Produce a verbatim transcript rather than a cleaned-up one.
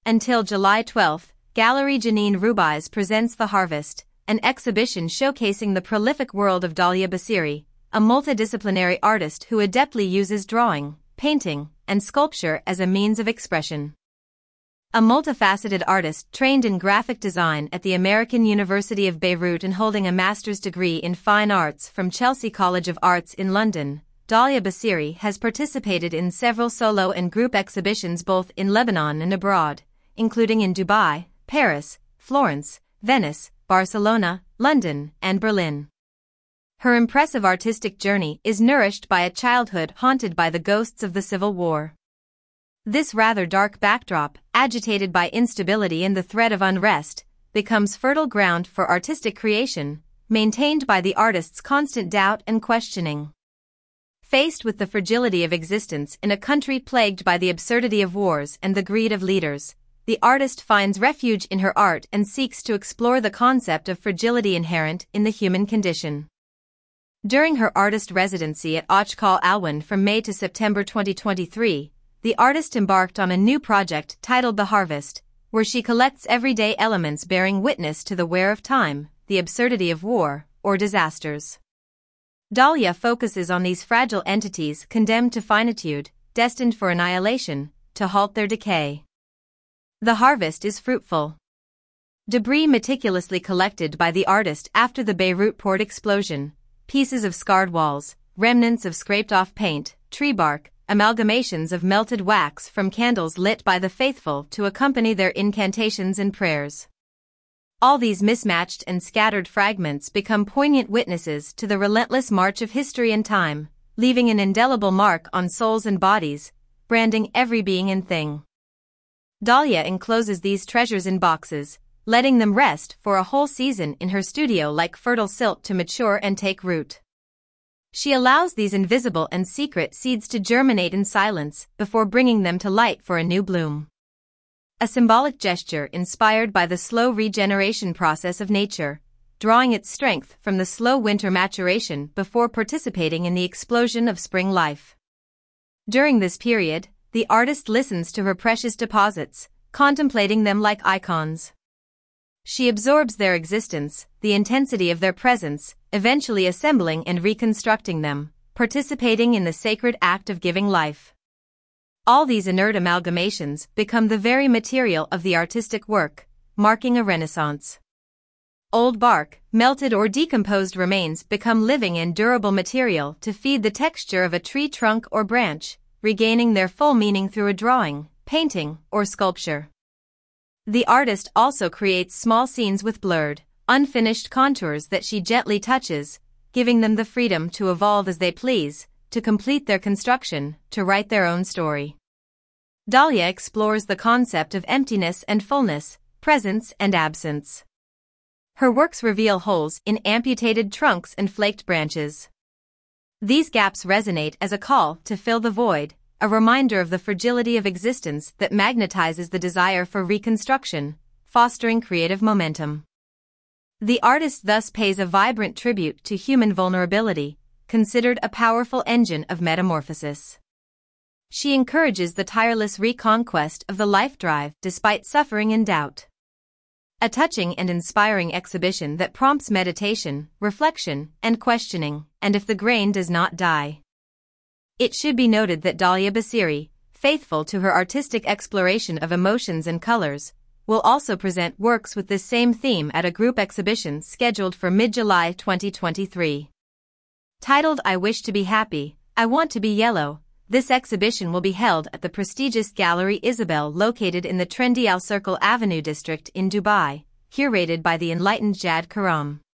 Until July twelfth, Gallery Janine Rubaiz presents The Harvest, an exhibition showcasing the prolific world of Dalia Basiri, a multidisciplinary artist who adeptly uses drawing, painting, and sculpture as a means of expression. A multifaceted artist trained in graphic design at the American University of Beirut and holding a master's degree in fine arts from Chelsea College of Arts in London, Dalia Basiri has participated in several solo and group exhibitions both in Lebanon and abroad, including in Dubai, Paris, Florence, Venice, Barcelona, London, and Berlin. Her impressive artistic journey is nourished by a childhood haunted by the ghosts of the Civil War. This rather dark backdrop, agitated by instability and the threat of unrest, becomes fertile ground for artistic creation, maintained by the artist's constant doubt and questioning. Faced with the fragility of existence in a country plagued by the absurdity of wars and the greed of leaders, the artist finds refuge in her art and seeks to explore the concept of fragility inherent in the human condition. During her artist residency at Ochkal Alwan from May to September twenty twenty-three, the artist embarked on a new project titled The Harvest, where she collects everyday elements bearing witness to the wear of time, the absurdity of war, or disasters. Dalia focuses on these fragile entities condemned to finitude, destined for annihilation, to halt their decay. The harvest is fruitful. Debris meticulously collected by the artist after the Beirut port explosion, pieces of scarred walls, remnants of scraped-off paint, tree bark, amalgamations of melted wax from candles lit by the faithful to accompany their incantations and prayers. All these mismatched and scattered fragments become poignant witnesses to the relentless march of history and time, leaving an indelible mark on souls and bodies, branding every being and thing. Dalia encloses these treasures in boxes, letting them rest for a whole season in her studio like fertile silt to mature and take root. She allows these invisible and secret seeds to germinate in silence before bringing them to light for a new bloom. A symbolic gesture inspired by the slow regeneration process of nature, drawing its strength from the slow winter maturation before participating in the explosion of spring life. During this period, the artist listens to her precious deposits, contemplating them like icons. She absorbs their existence, the intensity of their presence, eventually assembling and reconstructing them, participating in the sacred act of giving life. All these inert amalgamations become the very material of the artistic work, marking a renaissance. Old bark, melted or decomposed remains become living and durable material to feed the texture of a tree trunk or branch, regaining their full meaning through a drawing, painting, or sculpture. The artist also creates small scenes with blurred, unfinished contours that she gently touches, giving them the freedom to evolve as they please, to complete their construction, to write their own story. Dalia explores the concept of emptiness and fullness, presence and absence. Her works reveal holes in amputated trunks and flaked branches. These gaps resonate as a call to fill the void, a reminder of the fragility of existence that magnetizes the desire for reconstruction, fostering creative momentum. The artist thus pays a vibrant tribute to human vulnerability, considered a powerful engine of metamorphosis. She encourages the tireless reconquest of the life drive despite suffering and doubt. A touching and inspiring exhibition that prompts meditation, reflection, and questioning, and if the grain does not die. It should be noted that Dalia Basiri, faithful to her artistic exploration of emotions and colors, will also present works with this same theme at a group exhibition scheduled for mid-July twenty twenty-three. Titled I Wish to Be Happy, I Want to Be Yellow, this exhibition will be held at the prestigious Gallery Isabel located in the trendy Al Circle Avenue district in Dubai, curated by the enlightened Jad Karam.